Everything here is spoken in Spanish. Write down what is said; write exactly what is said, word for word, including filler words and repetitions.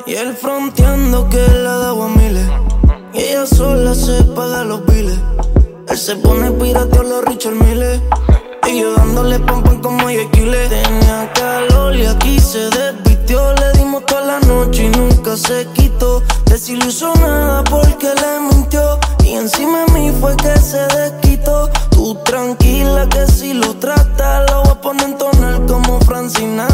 Y él fronteando que la daba a miles. Y ella sola se paga los biles. Él se pone pirata a los Richard Miles. Y yo dándole pam pam como Yequile. Tenía calor y aquí se desvistió. Le dimos toda la noche y nunca se quitó. Desilusionada porque le mintió. Y encima de mí fue que se desquitó. Tú tranquila que si lo tratas lo voy a poner en tonal como Francina.